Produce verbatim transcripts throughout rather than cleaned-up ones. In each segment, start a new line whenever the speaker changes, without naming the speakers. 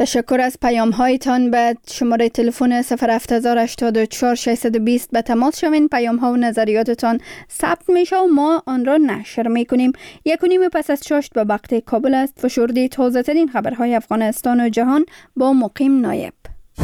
تشکر از پیام هایتان. به شماره تلفن صفر هفت هشت چهار شش دو صفر به تماس شوین. پیام ها و نظریاتتان ثبت میشه و ما آن را نشر میکنیم. یک و نیم پس از شش به وقت کابل است. فشرده تازه ترین خبرهای افغانستان و جهان با مقیم نایب.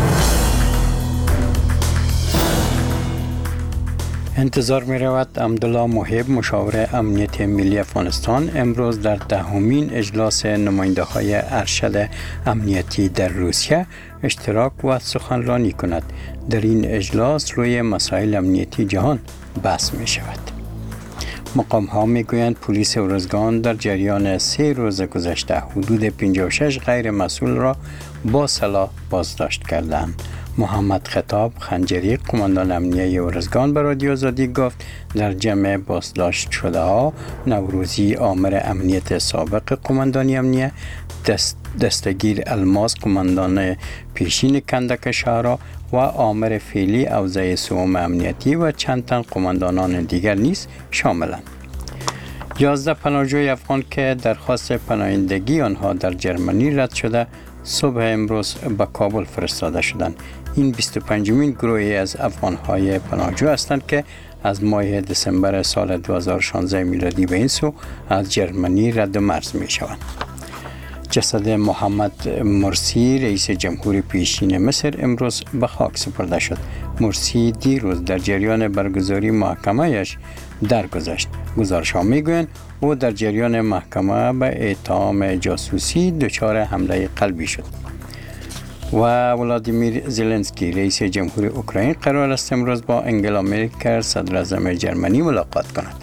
انتظار می رود عبدالله محب مشاور امنیت ملی افغانستان امروز در دهمین اجلاس نماینده های ارشد امنیتی در روسیه اشتراک و سخنرانی کند. در این اجلاس روی مسائل امنیتی جهان بحث می شود. مقام ها می گویند پلیس ارزگان در جریان سه روز گذشته حدود پنجاه و شش غیر مسئول را با سلاح بازداشت کردند. محمد خطاب خنجری قماندان امنیه ارزگان به رادیو آزادی گفت در جمع بازداشت شده ها نوروزی آمر امنیت سابق قماندانی امنیه، دست دستگیر الماس قماندان پیشین کندک شهرها و آمر فعلی اوضاع سوم امنیتی و چند تن قماندانان دیگر نیز شاملند. یازده پناهجوی افغان که درخواست پناهندگی آنها در جرمنی رد شده صبح امروز به کابل فرستاده شدند. این بیست و پنجمین گروهی از افغان‌های پناهجو هستند که از ماه دسامبر سال دو هزار و شانزده میلادی به این سو از جرمنی رد مرز می شوند. جسد محمد مرسی رئیس جمهور پیشین مصر امروز به خاک سپرده شد. مرسی دیروز در جریان برگزاری محکمه‌اش درگذشت. گزارش‌ها می‌گویند او در جریان محکمه به اتهام جاسوسی دچار حمله قلبی شد. و ولادیمیر زلنسکی رئیس جمهور اوکراین قرار است امروز با انگلا مرکل صدر اعظم جرمنی ملاقات کند.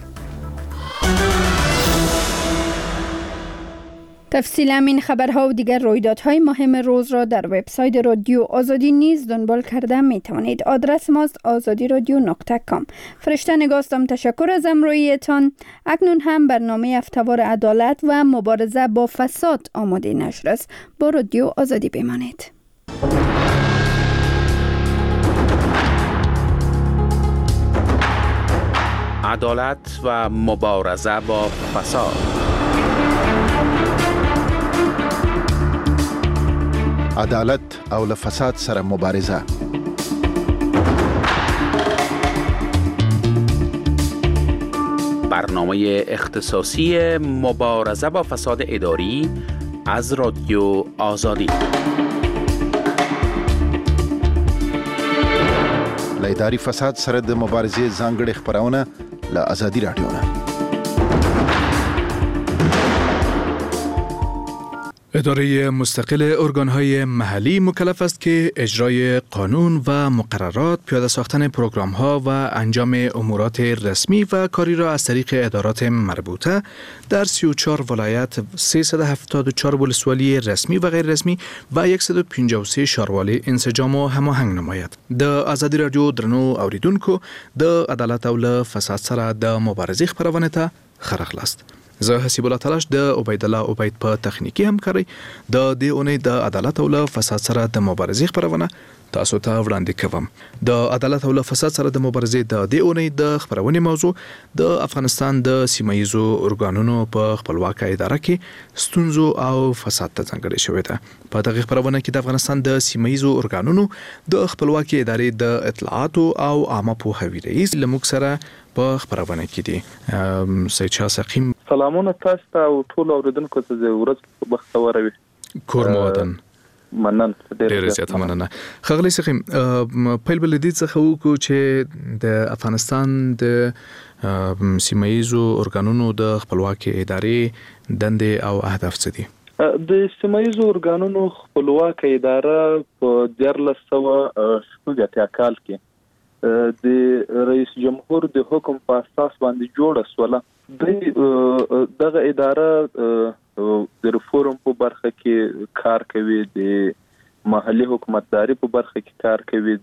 تفصیل همین خبرها و دیگر رویدادهای مهم روز را در وبسایت رادیو آزادی نیز دنبال کرده می توانید. آدرس ماست آزادی رادیو نقطه کام. فرشته نگاستم. تشکر از همراهیتان. اکنون هم برنامه هفته‌وار عدالت و مبارزه با فساد آماده نشر است. با رادیو آزادی بمانید.
عدالت و مبارزه با فساد.
عدالت او له فساد سره مبارزه.
برنامه اختصاصی مبارزه با فساد اداری از رادیو آزادی.
له اداري فساد سره د مبارزې ځانګړي خبرونه له آزادي رادیو نه.
اداره مستقل ارگان‌های محلی مکلف است که اجرای قانون و مقررات، پیاده ساختن پروگرام‌ها و انجام امورات رسمی و کاری را از طریق ادارات مربوطه در سی و چهار ولایت، سیصد و هفتاد و چهار ولسوالی رسمی و غیر رسمی و صد و پنجاه و سه ښاروالی انسجام و هماهنگ نماید. د آزادی رادیو درنو اوریدونکو د عدالت او له فساد سره د مبارزې خبرونه ته خرخلاست. زه حسیب الله تلاش د عبید الله عبید په تخنیکی همکاري د دې اونۍ د عدالت او له فساد سره د مبارزې خبرونه تاسو ته وړاندې کوم. د عدالت او له فساد سره د مبارزې د دې اونۍ د خبرونې موضوع د افغانستان د سیمایي ارګانونو په خپلواکه اداره کې ستونزو او فساد ته ځانګړې شوې ده. په دغه خبرونه کې د افغانستان د سیمایي ارګانونو د خپلواکه ادارې د اطلاعات او عامه پوهاوي رئیس لموږ سره په خبرونه کې دي. سید شاه سقیم،
سلامونه تاسو ته او ټول اوریدونکو ته د ورځ په بختور وي.
کور مودن
مننه،
ډېر زیات مننه. خغلی سقیم، پیل بل دې څخه وکړو چې د افغانستان د سیمایي ارګانونو د خپلواکه ادارې دندې او اهداف څه دي؟
د سیمایي ارګانونو خپلواکه اداره په دیارلس سوه شپږ اتیا کال کې د رئیس جمهور د حکم په اساس باندې جوړه شوله. د دغه اداره د ریفورم په برخه کې کار کوي، د محلي حکومتداري په برخه کې کار کوي،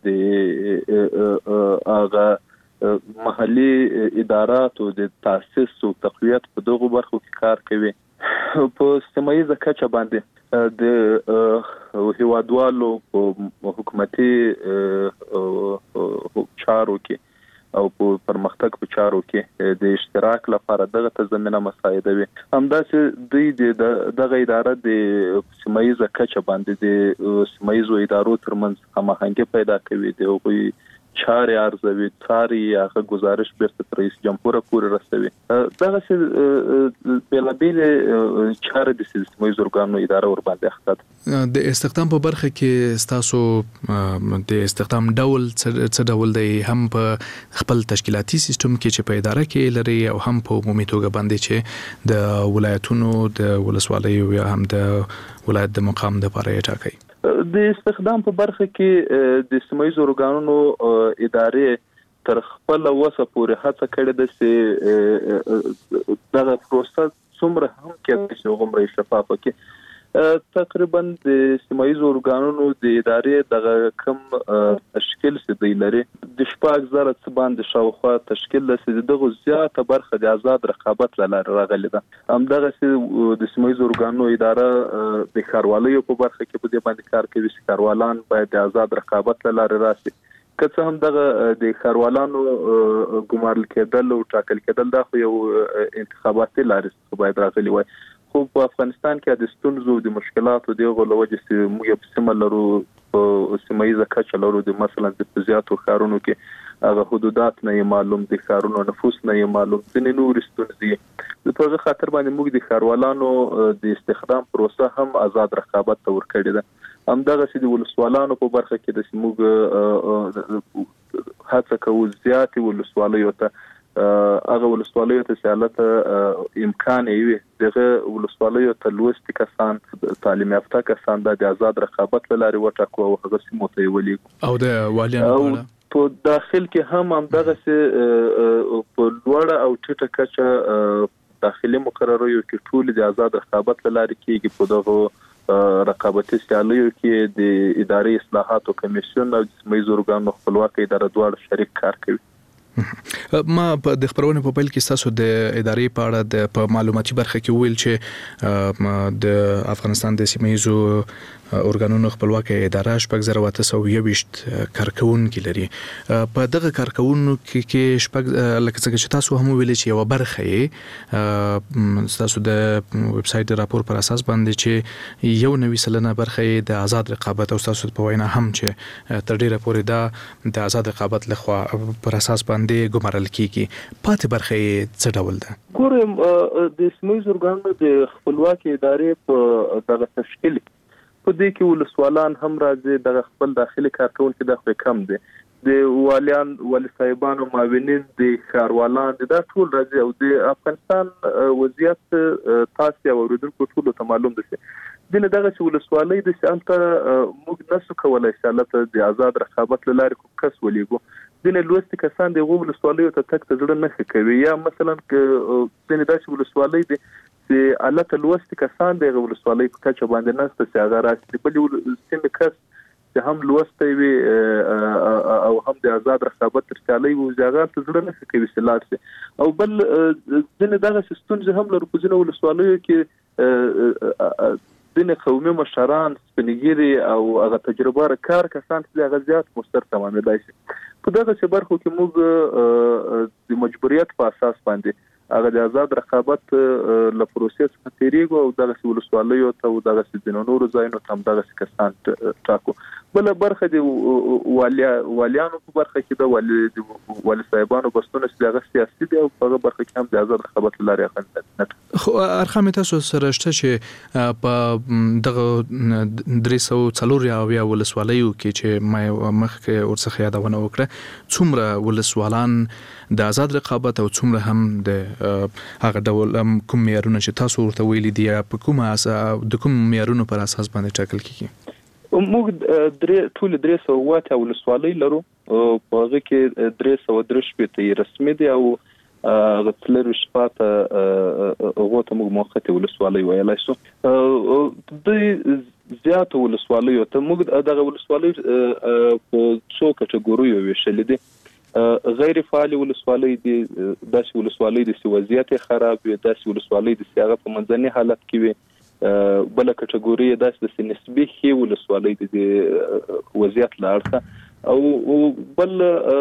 د هغه محلي اداراتو د تاسیس او تقویت په دغه برخو کې کار کوي. په سیمایي کچه باندې د هیوادوالو په حکومتي چارو کې او په پرمختګ په چارو کې د اشتراک اشتراک لپاره دغه ته زمينه مساعده وي. همداسې دوی د دغه اداره د سیمایي کچه باندې د سیمایي ادارو ترمنځ هماهنګي پیدا کوي. د هغوی چاري ارزوي، چاري هغه گزارش بیرته رئیس جمهور پورې رسوي. دغه څه بلابل چاري د سیمایي ارګانونو اداره ور باندې اخته.
د استخدام په برخه کې تاسو د استخدام ډول څه ډول دی، هم په خپل تشکیلاتي سیستم کې چې په اداره کې لري او هم په عمومي توګه باندې چې د ولایتونو د ولسوالیو یا هم د ولایت د مقام د لپاره یې ټاکي؟
د استخدام په برخه کې د سیمایي ارګانونو ادارې تر خپل وسه پورې هڅه کړې ده چې دغه پروسه څومره هم کې چې غومره شفافه کې. تقریبا د سیمایي ارګانونو د ادارې دغه کم تشکیل چې دی لري د شپږ زره څخه باندې شاوخوا تشکیل لري. دغه زیاته برخه د آزاد رقابت لاره راغلي ده. همدغه چې د سیمایي ارګانونو اداره د ښاروالۍ په برخه کې په دې باندې کار کوي چې ښاروالان باید د آزاد رقابت لاره راشي. که څه هم دغه د ښاروالانو ګمارل کېدل او ټاکل کېدل دا خو یو انتخاباتي لارې څخه باید راغلي وای. خو په افغانستان کې د ستونزو د مشکلاتو د غوړو چې موږ په سیمه لرو په سیمایي کچه لرو د مثلا د زیاتو ښارونو کې هغه حدودات نه معلوم دي، ښارونو نفوس نه معلوم دي، نور ستونزې په هغه خاطر باندې موږ د ښاروالانو د استخدام پروسه هم آزاد رقابت ته ورکړې ده. همدغه چې د ولسوالانو په برخه کې د موږ هڅه کوو زیاتې ولسوالیو ته هغه ولسوالیو ته سیالت امکان وي دغه ولسوالیو ته لوستي کسان تعلیم یافته کسان د آزاد رقابت لاري وټاکو او هغه سیمو ته ولي
او د والیانو
په داخل کې هم همدغه چې په لوړه او ټیټه کچه داخلي مقرراتو کې ټول د آزاد رقابت لاري کېږي. په دغه رقابتي سیالیو کې د اداري اصلاحاتو کمیسیون او د سیمایي ارګانونو خپلواکي اداره دواړه شریک کار کوي.
ما په د خبرونه په پیل کې تاسو د ادارې په اړه د په معلوماتي برخه کې ویل چې د افغانستان د سیمایي ارګانونو خپلواکي اداره شپږ زره اته سوه یوویشت کارکونکي لري. په دغه کارکونکو کې شپږ لکه څنګه چې تاسو هم ویل چې یو برخه یې تاسو د ویب سټ راپور پر اساس باندې چې یو نوي سلنه برخه د آزاد رقابت او تاسو په وینا هم چې تر ډیره پورې دا د آزاد رقابت لخوا پر اساس باندې ګمارل کیږي. پاتې برخه څه ډول ده؟
ګورم د سیمایي ارګانونو د خپلواکي ادارې په دغه تشکیل په دې کې ولسوالان هم راځي، د خپل داخلي کارکونکو د خپل کم دي، د والیان ولي صاحبانو معاونین د ښاروالان د ټول راځي او د افغانستان وضعیت تاسو اوریدونکو ټول ته معلوم دي. دنه دغه ولسوالۍ د سالته موږ نسو کولای چې د آزاد رقابت لارې کس ولېګو. دنه لوستي کسان د ولسوالیو ته تک ته ځړ نه کوي یا مثلا ک دنه داسې ولسوالۍ دي چې الته لوستي کسان د ولسوالۍ په کچه باندې نسته چې هغه راځي بل سیمه کس چې هم لوستي وي او هم د آزاد رقابت ترڅالي وو ځای ته ځړ نه کوي سلاسي او بل دنه دغه ستونزې هم لرو په ځینو ولسوالیو کې دنه قومي مشران سپنګيري او هغه تجربه کار کسان چې هغه زیات مستر تمامه دي. په دغه څه برخو کې موږ د مجبوریت په اساس باندې هغه د آزاد رقابت له پروسې څخه تیریږو او دغه ولسوالیو ته او دغه د نورو ځایونو ته هم دغه کسان ټاکو. بل برخه د والیانو په برخه کې د والی والی صاحبانو بستونه چې سیاسي دي او په برخه کې هم د آزاد رقابت لاري اخلي.
خو ارقام تاسو سره شته چې په دغه درې سوه څلور یا ولسوالیو کې چې ما مخکې ورڅخه یادونه وکړه څومره ولسوالان د آزاد رقابت او څومره هم د هغه ډول کوم معیارونه چې تاسو ورته ویلي دي په کومه اساس د کوم معیارونو پر اساس باندې ټاکل کیږي؟
موږ درې ټول درې سوه واته ولسوالۍ لرو، په هغه کې درې سوه درې شپېته رسمي دي او هغه څلور شپاته هغه ته موږ موقته ولسوالۍ ویلای شو. د زیاتو ولسوالیو ته موږ دغه ولسوالۍ په څو کټګوریو ویشل دي. غیر فعال ولسوالۍ دي، داسې ولسوالۍ د وضعیت خراب وي، داسې ولسوالۍ د سیاغه په منځني حالت کې وي، بل کټګوري د نسبي خي ولسوالۍ د وضعیت لارته او بل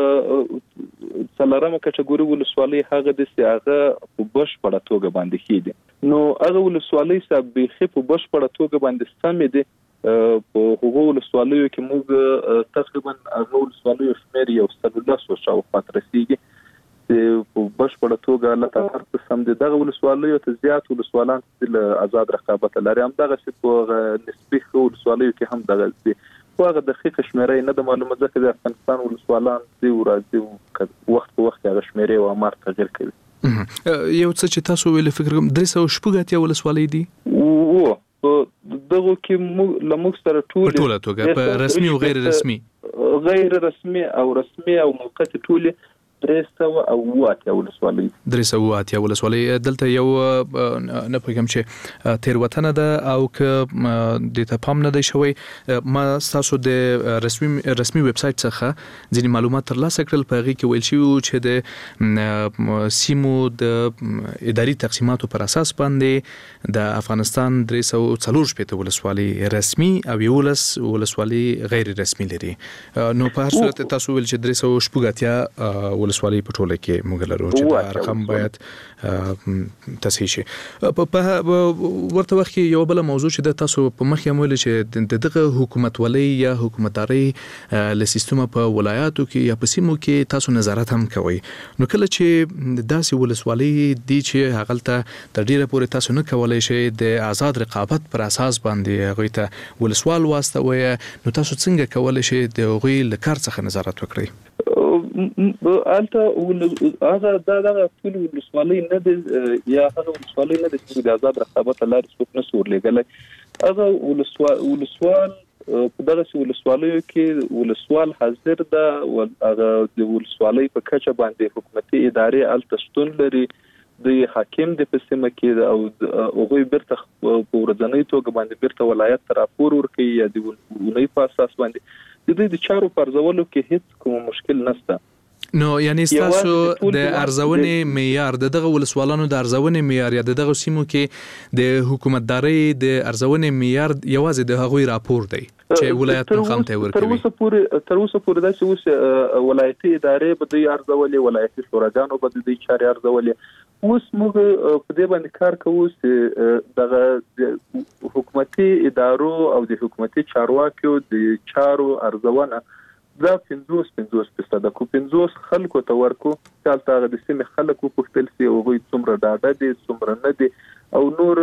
څلورمه کټګوري ولسوالۍ هغه د سیاغه په بشپړه توګه باندې خېدي نو هغه ولسوالۍ چې به په بشپړه توګه باندې سمې دي په هغو ولسوالیو کې موږ تقریبا هغه ولسوالیو شمېر یو سلولس او شاوخوا رسیدي په بشپړه توګه الله تعالی سم دي دغه ولسوالیو ته زیات ولسوالان د آزاد رقابت لري هم دغه چې په نسبي ولسوالیو کې هم دغه دي واغه دقیق شمیرې نه د معلومات ځکه د افغانستان ولسوالان دی ورځي وخت په وخت هغه شمیرې او امر تغیر کوي
یو څه چې تاسو ویل فکر کوم درې سوه شپږ اتیا ولسوالۍ دي
او دغه کې لموږ سره ټول
ټول توګه په رسمي او غیر رسمي
غیر رسمي او رسمي او موقت ټول درې سوه او اتیا ولسوالۍ
درې سوه اتیا ولسوالۍ دلته یو نه پوهیږم چې تیروتنه ده او که د ته پام نه دی شوی ما تاسو د رسمي رسمي ویب سټ څخه ځینې معلومات ترلاسه کړل په هغې کې ویل شوي چې د سیمو د اداري تقسیماتو پر اساس باندې د افغانستان درې سوه څلور شپېته ولسوالۍ رسمي او یولس ولسوالۍ غیر رسمي لري نو په هر صورت تاسو ویل چې درې سوه شپږ اتیا ولسوالۍ په ټوله کې موږ لرو چې دا رقم باید تصحیح شي په ورته وخت کې یو بل موضوع چې د تاسو په مخ کې ویل چې دغه حکومتولۍ یا حکومتداري له سیستم په ولایاتو کې یا په سیمو کې تاسو نظارت هم کوي نو کله چې داسې ولسوالۍ دي چې هغه ته تر ډیره پورې تاسو نه کولای شئ د آزاد رقابت پر اساس باندې هغه ته ولسوال واستوي نو تاسو څنګه کولای شئ د هغوی له کار څخه نظارت وکړئ
البته هغه دغه ټول ولسوالۍ نه دي یا هغه ولسوالۍ نه دي چې د آزاد رقابت لارې څوک نه سور لګلای هغه ولسوال ولسوال په دغه ولسوالیو کې ولسوال حاضر ده او هغه د ولسوالۍ په کچه باندې حکومتي ادارې التشتون لري د حاکم د پسمه کې او هغه بیرته په ورځنۍ توګه باندې بیرته ولایت ته راپور ورکوي یا د ولایت په اساس باندې د دې د چارو پرځولو کې هیڅ کوم مشکل نشته
نو یعنی تاسو د ارزونې معیار د دغه ولسوالانو د ارزونې معیار یا د دغه سیمو کې د حکومتداري د ارزونې معیار یوازې د هغوی راپور دی چې ولایت مقام ته ورکوي
تر اوسه پورې تر اوسه پورې دا چې اوس ولایتي ادارې به د ارزولې ولایتي شوراګانو به د چاري ارزولې اوس موږ په دې باندې کار کوو چې دغه حکومتي ادارو او د حکومتي چارواکیو د چارو ارزونه دا پنځوس پنځوس فیصد کو پنځوس خلکو ته ورکو چې هلته د سیمې خلکو پوښتل سي او هغوی څومره ډاډه دي څومره نه دي او نور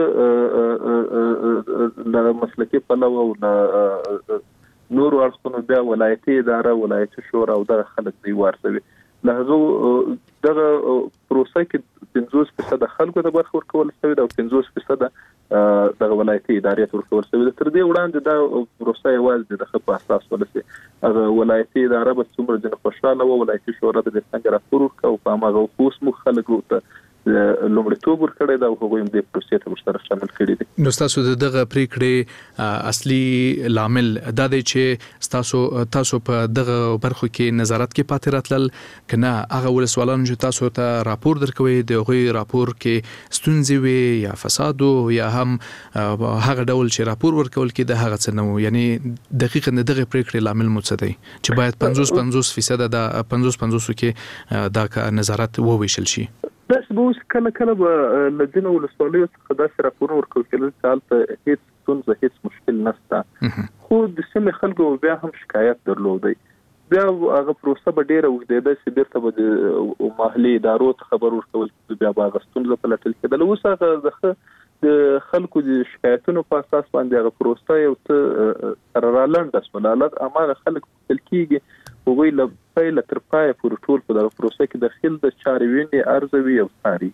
له مسلکي پلوه او نور اړخونو بیا ولایتي اداره ولایتي شورا او دغه خلک دی ورسوي له هغه دغه پروسه کې پنځوس فیصد خلکو ته برخه ورکول شوې ده او پنځوس فیصد دغه ولایتي ادارې ته ورکول شوې ده تر دې وړاندې دا پروسه یوازې د ښه په اساس ولسي هغه ولایتي اداره به څومره ځنې خوشحاله وه ولایتي شورا ته د څنګه راپور ورکړه او په هماغه اوس موږ خلکو ته لومړیتوب ورکړی ده او هغوی هم دې پروسې ته ورسره شامل کړي دي
نو ستاسو د دغه پریکړې اصلي لامل دا دی چې ستاسو تاسو په دغه برخو کې نظارت کې پاتې راتلل که نه هغه ولسوالانو چې تاسو ته راپور درکوي د هغوی راپور کې ستونزې وي یا فساد یا هم هغه ډول چې راپور ورکول کې د هغه څه نه و یعنی دقیقاً د دغه پریکړې لامل مو څه دی چې باید پنځوس پنځوس فیصد د پنځوس پنځوس کې دا نظارت وویشل شي
داسې به اوس کله کله به له ځینو ولسوالیو څخه داسې راپورونه ورکول کېدل چې هلته هېڅ ستونزه هېڅ مشکل نشته خو د سیمې خلکو بیا هم شکایت درلودی بیا هغه پروسه به ډېره اوږدېده چې بیرته به د محلي ادارو ته خبر ورکول بیا به هغه ستونزه پلټل کېدله اوس هغه د ښه د خلکو د شکایتونو په اساس باندې هغه پروسه یو څه سره رالنډه شوله هماغه خلک پوښتل کېږي هغوی له پیله تر پایه پورې ټول په دغه پروسه کې داخل د چارې وینې ارزوي او څاري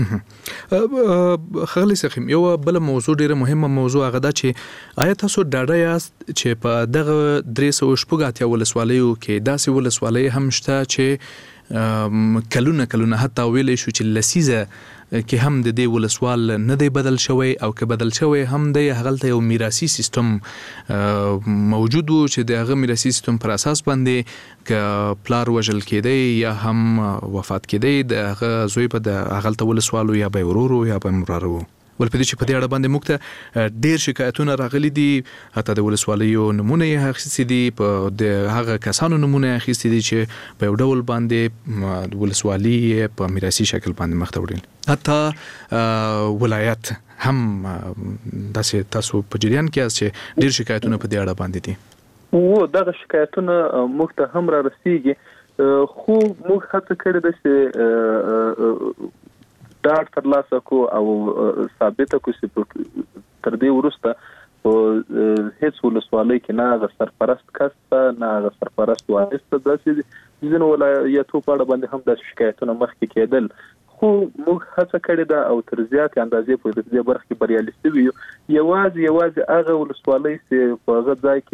ښاغلی سخیم یو بل موضوع ډیره مهمه موضوع هغه ده چې آیا تاسو ډاډه یاست چې په دغه درې سوه شپږ اتیا ولسوالیو کې داسې ولسوالۍ هم شته چې کلونه کلونه حتی ویلی شو چې لسیزه کې هم د دې ولسوال نه دی بدل شوی او که بدل شوی هم دی هغلته یو میراثي سیستم موجود و چې د هغه میراثي سیستم پر اساس باندې که پلار وژل کېدی یا هم وفات کېدی د هغه زوی به د هغلته ولسوالو یا به ورورو یا به مراره و ول په دې چې په دې اړه باندې موږ ته ډېر شکایتونه راغلي دي، حتی د ولسوالیو نمونه یې اخیستي دي، په د هغه کسانو نمونه یې اخیستي دي چې په یو ډول باندې ولسوالي په میراثي شکل باندې مخ ته وړي. حتی ولایت هم داسې تاسو په جریان کې یاست چې ډېر شکایتونه په دې اړه باندې دي.
و دغه شکایتونه موږ ته هم را رسیږي، خو موږ هڅه کړې ده چې ډاډ ترلاسه کو او ثابته کو چې تر دې وروسته هیڅ ولسوالۍ کې نه هغه سرپرست کس نه هغه سرپرست وارث داسې ځینو ولایتو په اړه باندې هم د شکایتونو مخکې کېدل، خو موږ هڅه کړې ده او تر زیاتې اندازې په دې برخه کې بریالي شوي یو. یوازې یوازې هغه ولسوالۍ چې په هغه ځای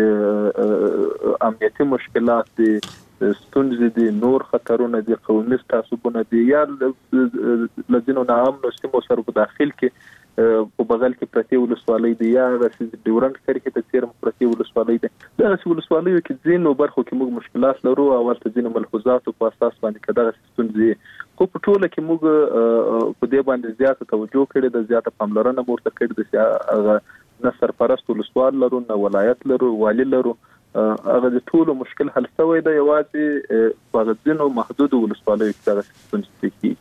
کې امنیتي مشکلات دي، ستونزې دي، نور خطرونه دي، قومي تعصبونه دي، یا لځینو ناامنو سیمو سره په داخل کې په بغل کې پرتې ولسوالۍ دي، یا د ډیورنډ کرښې ته تیر پرتې ولسوالۍ دي. دغه ولسوالیو کې ځینو برخو کې موږ مشکلات لرو او ورته ځینو ملحوظاتو په اساس باندې کداغه ستونزې، خو په ټوله کې موږ په دې باندې زیاته توجه کړې ده، زیاته پاملرنه ورته کړې ده چې هغه نه سرپرست ولسوال لرو، نه ولایت لرو، والی لرو، هغه د ټولو مشکل حل شوی دی. یوازې په ځینو محدود ولسوالیو کې دغه ستونزې دي.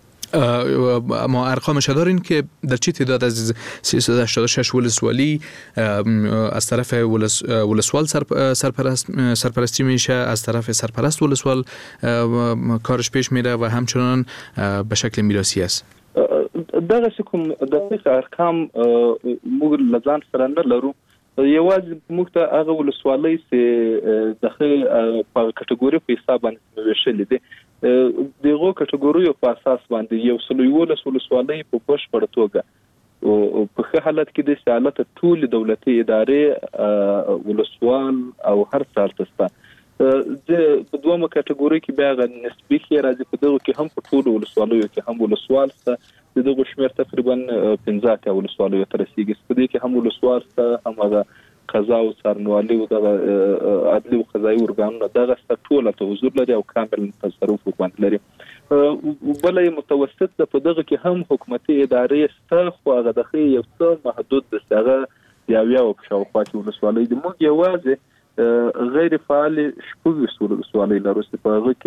ما ارقامش دارین که در چه تعداد از سیصد و هشتاد و شش ولسوالی از طرف ولسوال سرپرست سرپرستی میشه، از طرف سرپرست ولسوال کارش پیش میره و همچنان به شکل میراثی است؟
دغه کوم دقیق ارقام موږ لزان سره نه لرو، یوازې موږ ته هغه ولسوالۍ چې دغه په کټګوري په حساب باندې ویشل دي، دغه کټګوریو په اساس باندې یو سل یولس ولسوالۍ په بشپړ توګه او په ښه حالت کې د حالت ټول دولتي ادارې ولسوال او هر څار تسته د په دومره کټګوري کې بیا غو نسبي کې راځي. په دغه کې هم په ټول ولسوالیو کې هم ولسوال څه دغه شمیر تقریبا پنځه اتیا ولسوالیو تر رسیدي، په دې کې هم ولسوال څه هم هغه قضا او څارنوالي او د عدلي او قضایي ارګانونو دغه ټول ته حضور لري او کامل تصرف وکړي لري. بلې متوسط د په دغه کې هم حکومتي ادارې ست خو هغه د یو څه محدود د څنګه یا بیا او شاوخوا کې ولسوالۍ د موږ یوازې غیر فعال شپږ ولسوالۍ لرو چې په هغه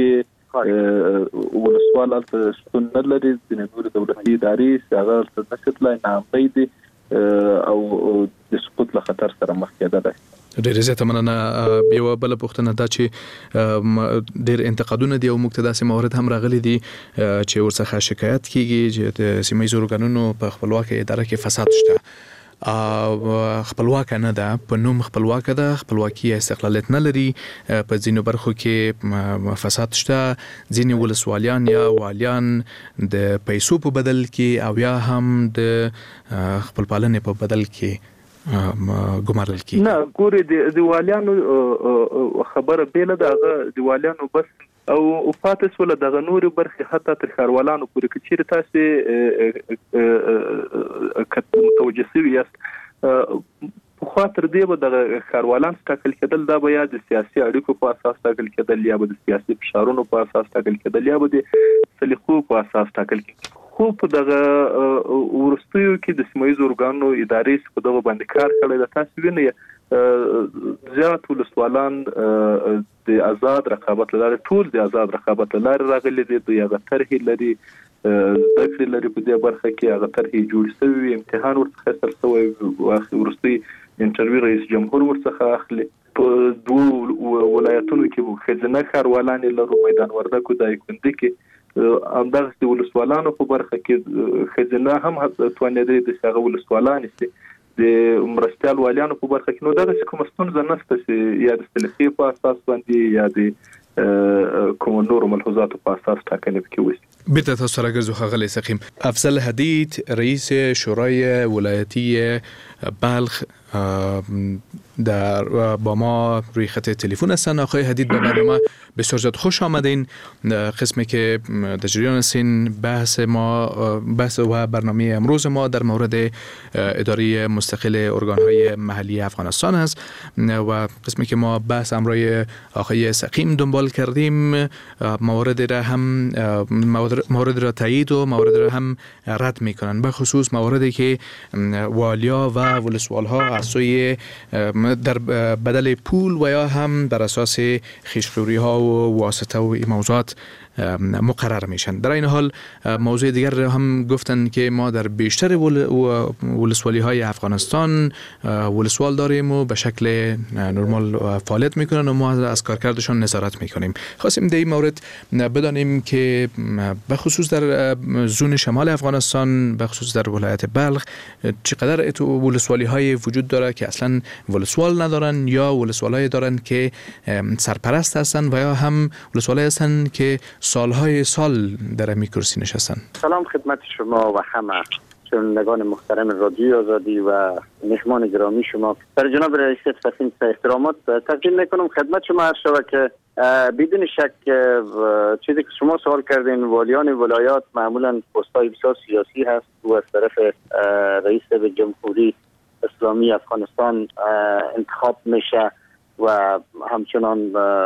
کې ولسوال الته ستون نه لري، د نور دولتي ادارې هغه نشټ لاین نامې دي او د سقوط له خطر سره مخ کېده ده.
ډېر زیاته مننه. یو بل پوښتنه دا چې ډېر انتقادونه دي او موږ ته داسې موارد هم راغلي دي چې ورڅخه شکایت کیږي چې د سیمه ییزو ارګانونو په خپلواکه اداره کې فساد شته. خپلواکه نه ده، په نوم خپلواکه ده، خپلواکي استقلالیت نه لري، په ځینو برخو کې فساد شته، ځینې ولسوالیان یا والیان د پیسو په بدل کې او یا هم د خپلپالنې په بدل کې ګمارل کی.
نه ګوري د والیانو خبره بیل ده، هغه د والیانو بس او پاتې سول دغه نور برخه حتی تر خاروالانو پورې کچیر تاسو متوجه شوی یاست. په خاطر دی به د خاروالان ټاکل کېدل دا به یا د سیاسي اړیکو په اساس ټاکل کېدل، یا به د سیاسي فشارونو په اساس ټاکل کېدل، یا به د سلیقو په اساس ټاکل کېدل. خو په دغه ورستیو کې د سیمه ییزو ارګانونو ادارې په دغه باندې کار کړی د تاسو وینئ زیات ولسوالان د آزاد رقابت لري، ټول د آزاد رقابت لري راغلي دي، د هغه طرحې لري، ذکر لري په دې برخه کې هغه طرحې جوړ شوی، امتحان ورڅخه تر شوی، ورستي انټرویو رئیس جمهور ورڅخه اخلي. په دوه ولایتونو کې خزینه کاروالان لرو، میدان وردګو د کندې کې همدغه د ولسوالانو په برخه کې خزینه هم توانېدل د هغه ولسوالان دي، د مرستيال والیانو په برخه کې نو دغه کوم ستونزه نشته چې یا د سلیقې په اساس باندې یا د کوم نور ملحوظات په اساس ټاکنې کې وي.
بیرته تاسو سره ګرځو ښاغلی سقیم. افضل حدید رئیس شورای ولایتی بلخ در با ما روی خط تلفن هستند. آقای حدید به برنامه بسیار زیاد خوش آمدین. قسمی که در جریان هستین بحث ما بحث و برنامه امروز ما در مورد اداره مستقل ارگان‌های محلی افغانستان است و قسمی که ما بحث امروی آقای سقیم دنبال کردیم موارد را هم موارد را تایید و موارد را هم رد میکنن، به خصوص مواردی که والیا و ولسوالها از سوی در بدل پول و یا هم بر اساس خویشخوری ها و واسطه و این موضوعات مقرر میشن. در این حال موضوع دیگر هم گفتن که ما در بیشتر ولسوالی های افغانستان ولسوال داریم و به شکل نرمال فعالیت میکنن و ما از کارکردشان نظارت میکنیم. خواستیم در این مورد بدانیم که به خصوص در زون شمال افغانستان، به خصوص در ولایت بلخ، چقدر ولسوالی های وجود داره که اصلا ولسوال ندارن یا ولسوالای دارن که سرپرست هستن و یا هم ولسوالای هستن که سالهای سال در امی کرسی نشستن.
سلام خدمت شما و همه شنوندگان محترم رادیو آزادی و مهمان گرامی شما. در جناب رئیس فسین احترامات تقدیم میکنم خدمت شما. عرض شود که بدون شک چیزی که شما سوال کردین، والیان ولایات معمولا پست‌های بسیار سیاسی هست و از طرف رئیس جمهوری اسلامی افغانستان انتخاب میشه و همچنان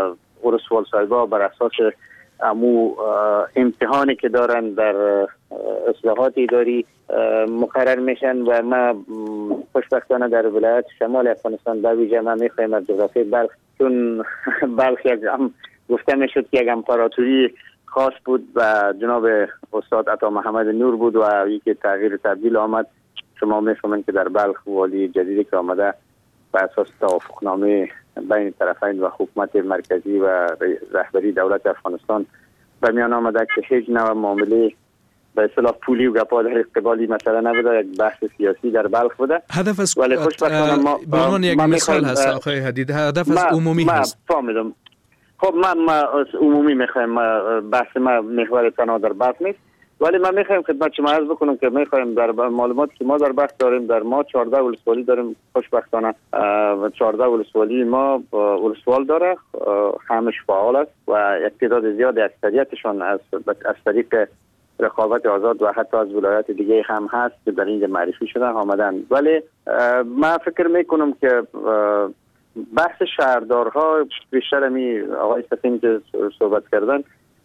ولسوال صاحبا بر اساس امو امتحانی که دارن در اصلاحات اداری مقرر میشن و ما خوشبختانه در ولایت شمال افغانستان به ویژه ما میخوایم از جغرافی بلخ، چون بلخ یک هم گفته میشد که یک امپراتوری خاص بود و جناب استاد عطا محمد نور بود و یکی تغییر تبدیل آمد. شما میفهمین که در بلخ والی جدیدی که آمده بر اساس توافقنامه بین طرفین و حکومت مرکزی و رهبری دولت افغانستان به میان آمده که هیچ نوع معامله به اصطلاح پولی و گپا در قبالی مثلا نبوده، یک بحث سیاسی در بلخ بوده.
هدف از
ولی خوشبختانه ما
به عنوان یک مثال هست آقای حدید، هدف از عمومی
ما
هست.
فهمیدم. خب ما ما عمومی میخوایم، بحث ما محور تنها در بلخ نیست، ولی من میخوایم خدمت شما عرض بکنم که میخوایم در معلومات که ما در بلخ داریم، در ما چهارده ولسوالی داریم. خوشبختانه چهارده ولسوالی ما ولسوال داره، همش فعال است و یک تعداد زیاد اکثریتشان از از طریق رقابت آزاد و حتی از ولایات دیگه هم هست که در اینجا معرفی شدن آمدن. ولی من فکر میکنم که بحث شهردارها بیشتر می آقای سفین که صحبت کردن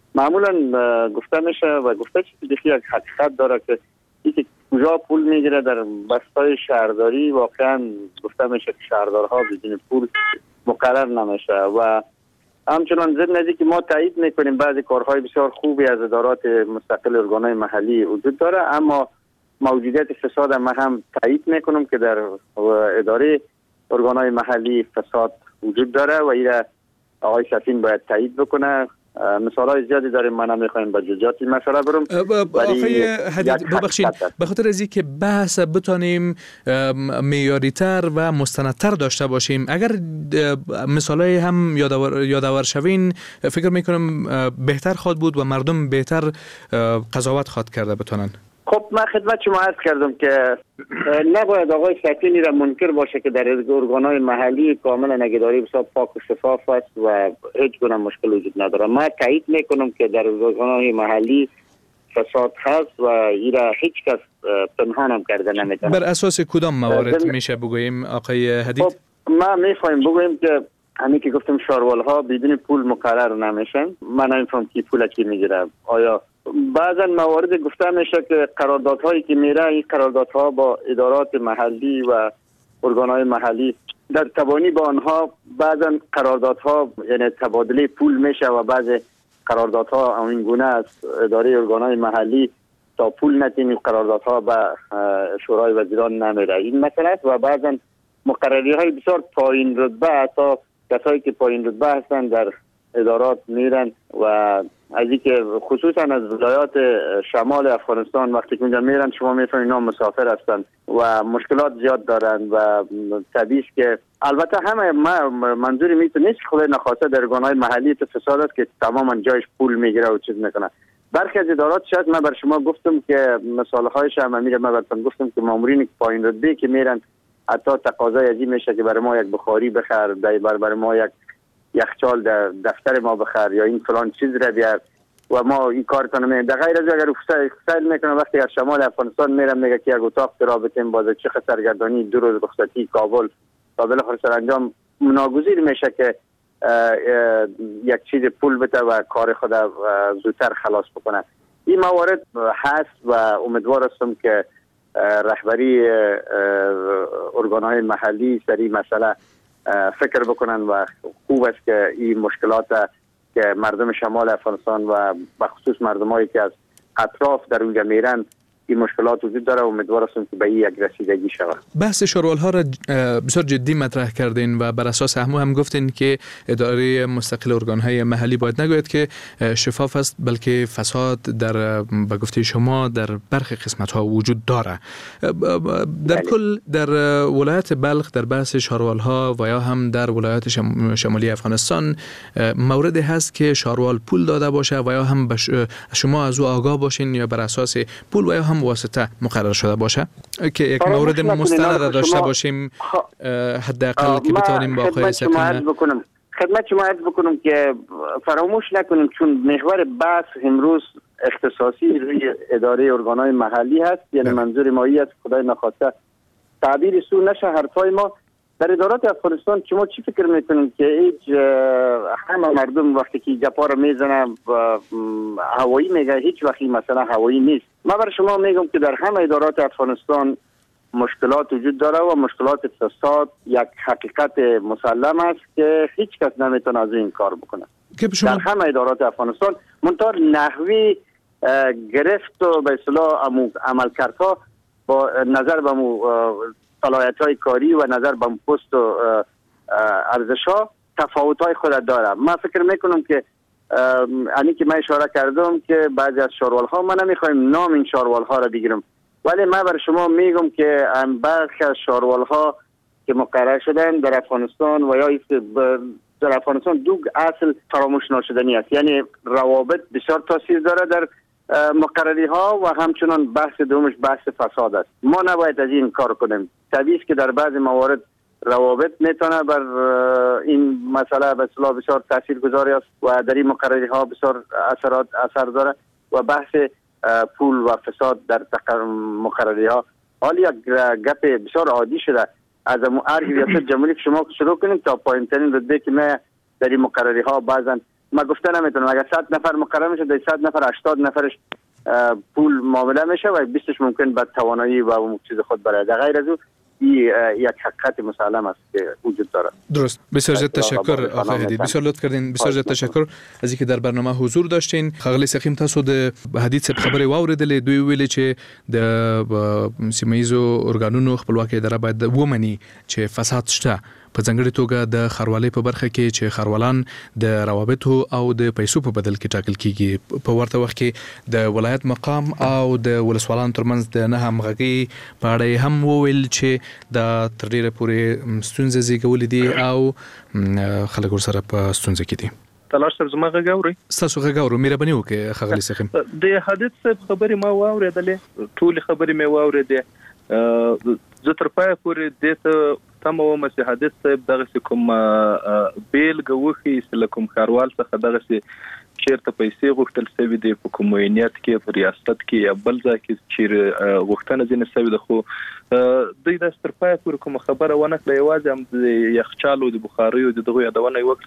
معمولا گفته میشه و گفته چیزی که یک حقیقت داره که یکی کجا پول میگیره در بستای شهرداری. واقعا گفته میشه که شهردارها بدون پول مقرر نمیشه و همچنان ضمن از که ما تایید میکنیم بعضی کارهای بسیار خوبی از ادارات مستقل ارگانهای محلی وجود داره، اما موجودیت فساد ما هم تایید میکنم که در اداره ارگانهای محلی فساد وجود داره و این آقای سفین باید تایید بکنه. مثال های زیادی داریم، ما نمیخوایم به جزئیات مسئله برم.
آقای حدید ببخشید به خاطر از اینکه بحث بتونیم معیاری تر و مستندتر داشته باشیم، اگر مثال های هم یادآور یادآور شوین فکر میکنم بهتر خواهد بود و مردم بهتر قضاوت خواهد کرده بتونن.
خب من خدمت شما عرض کردم که نباید آقای سفینی را منکر باشه که در ارگانهای محلی کاملا نگهداری بسیار پاک و شفاف است و هیچ گونه مشکل وجود نداره. من تایید میکنم که در ارگانهای محلی فساد هست و این را هیچ کس پنهان هم کرده نمیتونه.
بر اساس کدام موارد میشه بگوییم آقای حدید؟
خب ما میخوایم بگوییم که همین که گفتم شاروالها بدون پول مقرر نمیشن. من نمیفهم کی پول کی میگیره. آیا بعضا موارد گفته میشه که قراردادهایی که میره این قراردادها با ادارات محلی و ارگانهای محلی در تبانی با آنها بعضا قراردادها یعنی تبادله پول میشه و بعض قراردادها این گونه از اداره ارگانهای محلی تا پول نتین قراردادها به شورای وزیران نمیره. این مسئله است و بعضا مقرری های بسیار پایین رتبه حتی کسایی که پایین رتبه هستن در ادارات میرن و از اینکه خصوصا از ولایات شمال افغانستان وقتی که اونجا میرن شما میفهمید اینا مسافر هستن و مشکلات زیاد دارن و طبیعی که البته همه ما منظوری میتونه نیست خدای نخواسته در ارگانهای محلی تو فساد است که تماما جایش پول میگیره و چیز میکنه. برخی از ادارات شاید من بر شما گفتم که مثال هایش هم میره، من براتون گفتم که مامورین پایین رتبه که میرن حتی تقاضای از این میشه که برای ما یک بخاری بخر، برای ما یک یخچال در دفتر ما بخر یا این فلان چیز را بیار و ما این کار کنیم. در غیر از اگر افسایل میکنم وقتی از شمال افغانستان میرم میگه که یک اتاق را بتیم بازه چه سرگردانی دو روز رخصتی کابل و بالاخره سرانجام ناگزیر میشه که یک چیز پول بده و کار خود زودتر خلاص بکنه. این موارد هست و امیدوار هستم که رهبری ارگان‌های محلی سری مسئله فکر بکنن و خوب است که این مشکلات که مردم شمال افغانستان و بخصوص مردمایی که از اطراف در اونجا میرن این مشکلات وجود داره. امیدوار هستم که به این یک رسیدگی شود.
بحث شاروالها را بسیار جدی مطرح کردین و بر اساس همو هم گفتین که اداره مستقل ارگان‌های محلی باید نگوید که شفاف است بلکه فساد در به گفته شما در برخی قسمت‌ها وجود داره. در بله. کل در ولایت بلخ در بحث شاروالها و یا هم در ولایت شمالی افغانستان موردی هست که شاروال پول داده باشه و یا هم شما از او آگاه باشین یا بر اساس پول و یا هم واسطه مقرر شده باشه که یک مورد مستند داشته باشیم حداقل که بتوانیم با آقای سکینه
خدمت شما عرض بکنم که فراموش نکنیم چون محور بحث امروز اختصاصی روی اداره ارگان‌های محلی هست. یعنی منظور ما این است خدای نخواسته تعبیر سو نشه حرفای ما در ادارات افغانستان. شما چی فکر میکنید که هیچ همه مردم وقتی که گپا رو میزنه هوایی میگه هیچ وقتی مثلا هوایی نیست؟ من برای شما میگم که در همه ادارات افغانستان مشکلات وجود داره و مشکلات فساد یک حقیقت مسلم است که هیچ کس نمیتونه از این کار بکنه در همه ادارات افغانستان. منتها نحوی گرفت و به اصطلاح عملکردها با نظر به صلاحیت‌های کاری و نظر به پست و ارزش‌ها تفاوت‌های خود داره. من فکر میکنم که اینی که من اشاره کردم که بعضی از شاروال‌ها من نمیخوایم نام این شاروال‌ها را بگیرم ولی من برای شما میگم که برخی از شاروال‌ها که مقرر شدن در افغانستان و یا در افغانستان دو اصل فراموش ناشدنی است. یعنی روابط بسیار تاثیر داره در مقرری ها و همچنان بحث دومش بحث فساد است. ما نباید از این کار کنیم. طبیعی است که در بعضی موارد روابط میتونه بر این مسئله به اصطلاح بسیار تاثیرگذاری است و در این مقرری ها بسیار اثرات اثر داره و بحث پول و فساد در مقرری ها حالی یک گپ بسیار عادی شده. از هر ریاست جمهوری شما شروع کنیم تا پایین ترین رتبه که ما در این مقرری ها بعضا ما گفته نمیتونم اگر صد نفر مقرر میشه در صد نفر هشتاد نفرش پول معامله میشه و بیستش ممکن به توانایی و اون چیز خود برای در غیر از او یک حقیقت مسلم است که وجود داره.
درست. بسیار زیاد تشکر آقای هدی. بسیار لطف کردین. بسیار زیاد تشکر از اینکه در برنامه حضور داشتین. خغلی سقیم تاسو د حدیث خبري واوریدلې دوی ویل چې د سیمایزو ارګانونو خپلواکي اداره باید ومني چې فساد شته په ځانګړي توګه د خروالۍ په برخه کې چې خروالان د روابطو او د پیسو په بدل کې ټاکل کیږي. په ورته وخت کې د ولایت مقام او د ولسوالانو ترمنځ د نه همغږي په اړه هم وویل چې د تر ډیره پورې ستونزې زیږولې دي او خلک ورسره په ستونزه کې دي.
تلاش تر زما غاوري
ستاسو غاورو مهرباني وکړئ خغلی سخیم.
د حادث خبري ما واورېدلې ټول خبري مې واورېدې زه تر پای پورې د تمو مسه حادث صاحب دغه کوم بیل غوخي سلکم خاروال څخه دغه چیرته پیسې غوښتل سوي دي په کومینیت کې په ریاست کې یا بل ځای کې چیر غوښتنه ځنه سوي ده خو د دې ستر پای پورې کوم خبره ونه کړې یوازې هم د یخچالو د بخاري او دغه یادونه یو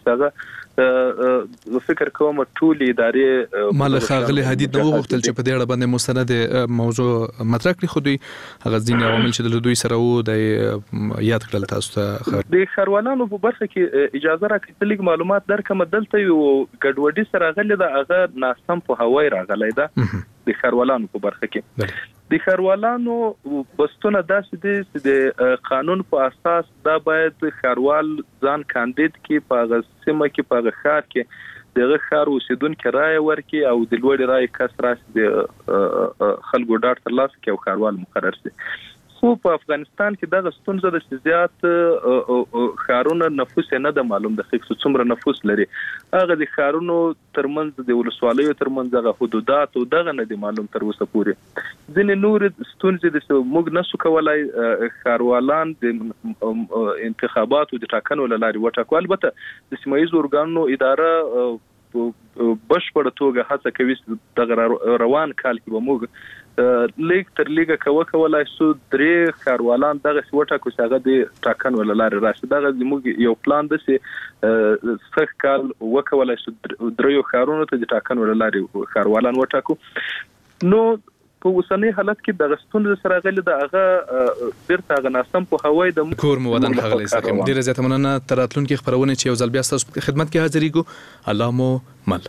څنګه فکر کوم ټول ادارې
مال خغلی حدید نو غوښتل چې په دې اړه باندې مستند موضوع مطرح کړي خو دوی هغه ځینې عوامل چې د دوی سره وو د یاد کړل تاسو ته
د خروالانو په برخه کې اجازه راکړئ لیک معلومات درکمه دلته یو ګډوډي سره غلې ده هغه ناسم په هوای راغلی ده د خروالانو په برخه کې د خروالانو بستونه داسې دي چې د قانون په اساس دا باید خروال ځان کاندید کې په سیمه کې په خار کې دغه خار اوسیدونکو رائے ورکي او د لوړ رائے کس راس د خلکو ډاټ تر لاس کې او خروال مقرر شي. خو په افغانستان کې دغه ستونزه د زیات ښارونه نفوس نه د معلوم د خصوص څومره نفوس لري. هغه د ښارونو ترمنځ د ولسوالیو ترمنځ هغه حدودات او دغه نه د معلوم تر اوسه پورې. ځینې نور ستونزې د موږ نسو کولای ښاروالان د انتخاباتو د ټاکنو لاري وټاکو. البته د سیمه ییزو ارګانونو اداره بشپړه توګه هڅه کوي د روان کال کې به موږ لیک تر لیګه کوه کولای سو درې ښاروالان دغه وټاکو چې هغه د ټاکنو له لارې راشي. دغه زموږ یو پلان دی چې سږ کال وکولای سو دریو ښارونو ته د ټاکنو له لارې ښاروالان وټاکو. نو په اوسنۍ حالت کې د غستون سره غلي د هغه بیرته غناسم په هوای د
کور مو ودان خغلی سکم. ډیره زیاته مننه. تراتلون کې خبرونه چې یو ځل بیا تاسو خدمت کې حاضرېږو. الله مو مل.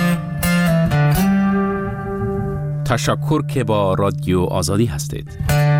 تشکر که با رادیو آزادی هستید.